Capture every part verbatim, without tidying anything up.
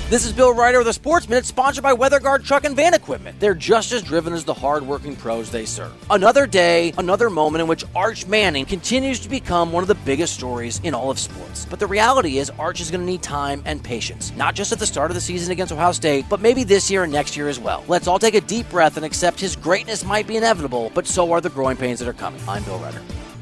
This is Bill Ryder with a Sports Minute, sponsored by WeatherGuard Truck and Van Equipment. They're just as driven as the hard-working pros they serve. Another day, another moment in which Arch Manning continues to become one of the biggest stories in all of sports. But the reality is Arch is going to need time and patience, not just at the start of the season against Ohio State, but maybe this year and next year as well. Let's all take a deep breath and accept his greatness might be inevitable, but so are the growing pains that are coming. I'm Bill Ryder.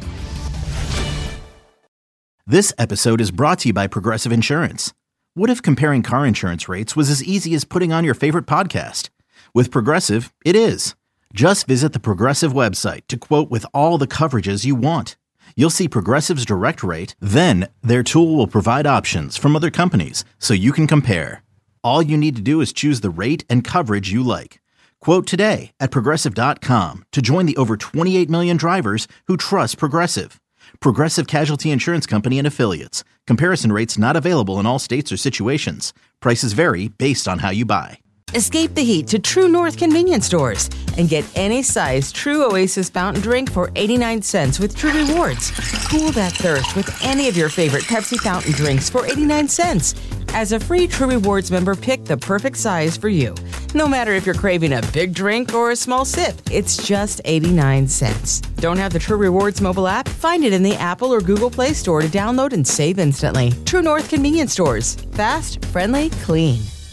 This episode is brought to you by Progressive Insurance. What if comparing car insurance rates was as easy as putting on your favorite podcast? With Progressive, it is. Just visit the Progressive website to quote with all the coverages you want. You'll see Progressive's direct rate, then their tool will provide options from other companies so you can compare. All you need to do is choose the rate and coverage you like. Quote today at Progressive dot com to join the over twenty-eight million drivers who trust Progressive. Progressive Casualty Insurance Company and Affiliates. Comparison rates not available in all states or situations. Prices vary based on how you buy. Escape the heat to True North convenience stores and get any size True Oasis fountain drink for eighty-nine cents with True Rewards. Cool that thirst with any of your favorite Pepsi fountain drinks for eighty-nine cents. As a free True Rewards member, pick the perfect size for you. No matter if you're craving a big drink or a small sip, it's just eighty-nine cents. Don't have the True Rewards mobile app? Find it in the Apple or Google Play Store to download and save instantly. True North convenience stores. Fast, friendly, clean.